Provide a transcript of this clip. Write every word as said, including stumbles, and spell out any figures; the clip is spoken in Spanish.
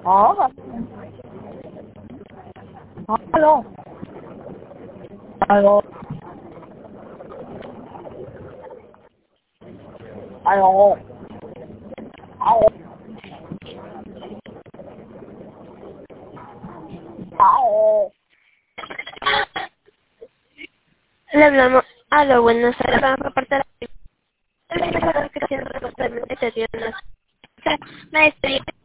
Hola. Aló. Aló. Aló. Aló. Aló. Le hablamos. Aló, buenas tardes. Vamos a reportar la que está haciendo totalmente serio. Me despedí.